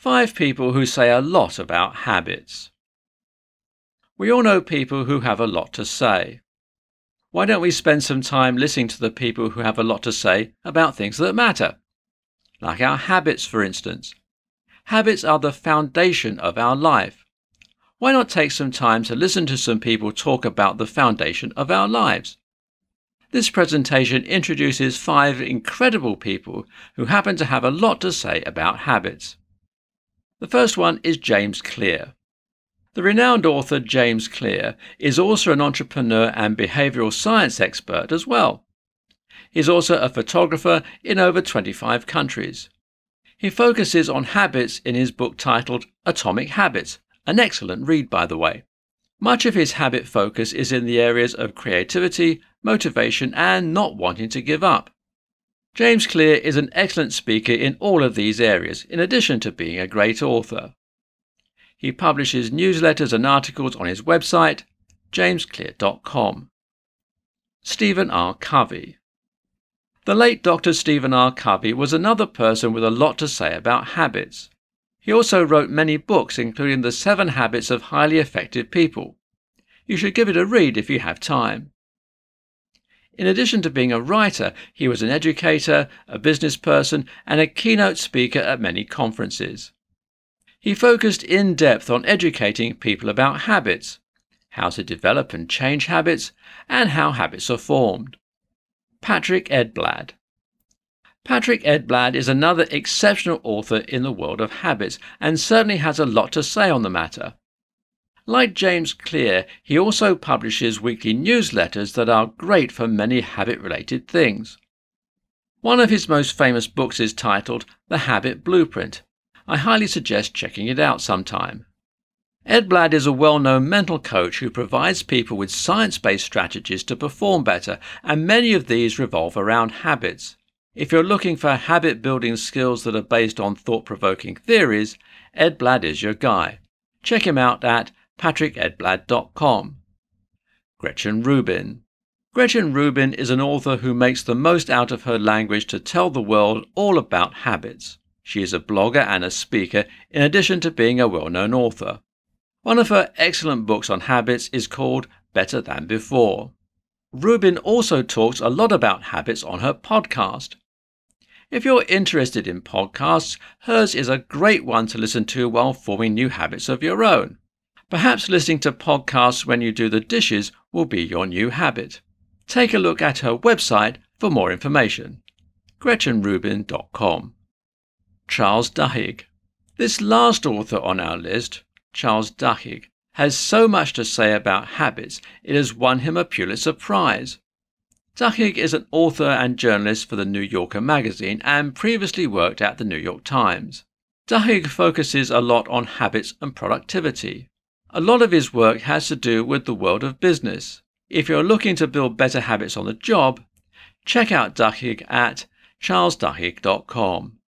5 people who say a lot about habits. We all know people who have a lot to say. Why don't we spend some time listening to the people who have a lot to say about things that matter? Like our habits, for instance. Habits are the foundation of our life. Why not take some time to listen to some people talk about the foundation of our lives? This presentation introduces 5 incredible people who happen to have a lot to say about habits. The first one is James Clear. The renowned author James Clear is also an entrepreneur and behavioral science expert as well. He's also a photographer in over 25 countries. He focuses on habits in his book titled Atomic Habits, an excellent read by the way. Much of his habit focus is in the areas of creativity, motivation and not wanting to give up. James Clear is an excellent speaker in all of these areas, in addition to being a great author. He publishes newsletters and articles on his website, jamesclear.com. Stephen R. Covey. The late Dr. Stephen R. Covey was another person with a lot to say about habits. He also wrote many books, including The 7 Habits of Highly Effective People. You should give it a read if you have time. In addition to being a writer, he was an educator, a business person, and a keynote speaker at many conferences. He focused in depth on educating people about habits, how to develop and change habits, and how habits are formed. Patrick Edblad. Patrick Edblad is another exceptional author in the world of habits and certainly has a lot to say on the matter. Like James Clear, he also publishes weekly newsletters that are great for many habit-related things. One of his most famous books is titled The Habit Blueprint. I highly suggest checking it out sometime. Edblad is a well-known mental coach who provides people with science-based strategies to perform better, and many of these revolve around habits. If you're looking for habit-building skills that are based on thought-provoking theories, Edblad is your guy. Check him out at patrickedblad.com. Gretchen Rubin. Gretchen Rubin is an author who makes the most out of her language to tell the world all about habits. She is a blogger and a speaker in addition to being a well-known author. One of her excellent books on habits is called Better Than Before. Rubin also talks a lot about habits on her podcast. If you're interested in podcasts, hers is a great one to listen to while forming new habits of your own. Perhaps listening to podcasts when you do the dishes will be your new habit. Take a look at her website for more information. GretchenRubin.com. Charles Duhigg. This last author on our list, Charles Duhigg, has so much to say about habits it has won him a Pulitzer Prize. Duhigg is an author and journalist for the New Yorker magazine and previously worked at the New York Times. Duhigg focuses a lot on habits and productivity. A lot of his work has to do with the world of business. If you're looking to build better habits on the job, check out Duhigg at charlesduhigg.com.